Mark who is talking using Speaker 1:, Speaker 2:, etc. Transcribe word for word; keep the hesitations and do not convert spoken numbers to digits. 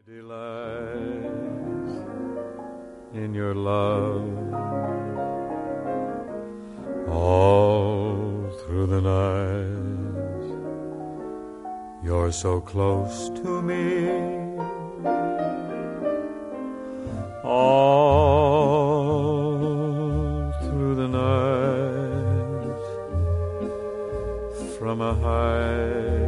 Speaker 1: Delight in your love all through the night. You're so close to me. All through the night from a high